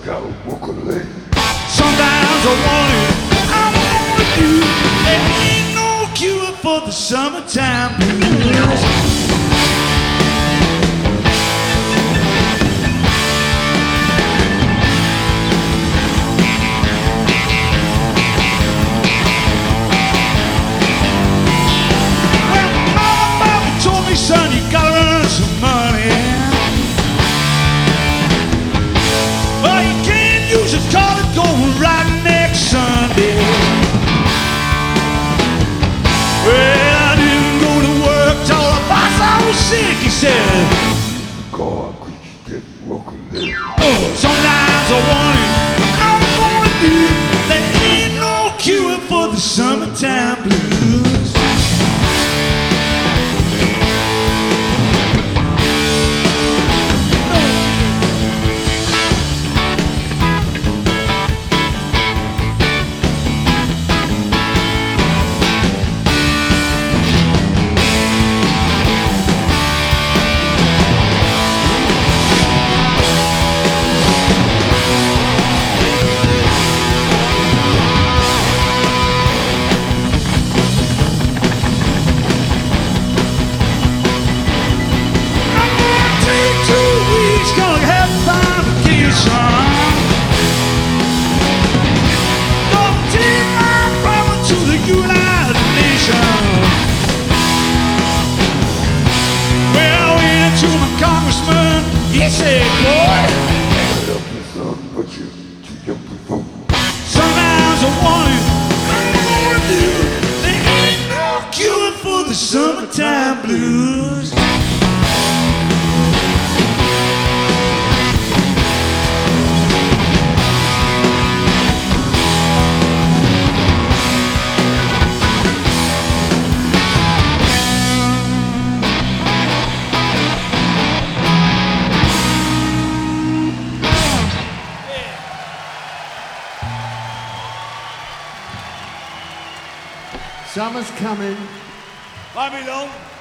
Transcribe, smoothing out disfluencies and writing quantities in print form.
gotta walk a leg. Sometimes I want it, I want you. There ain't no cure for the summertime blues. Well, Mama told me, son, you gotta earn some money. Well, you can't use a car to go right next Sunday. Well, I didn't go to work till the boss I was sick, he said. God, could you get walk a leg? Oh, sometimes I want it, I want you. There ain't no cure for the summertime blues. He said, boy, Help me, son, but you're too young to vote. sometimes I want it, I want you. There ain't no cure for the summertime blues. Summer's coming. Bye, me love.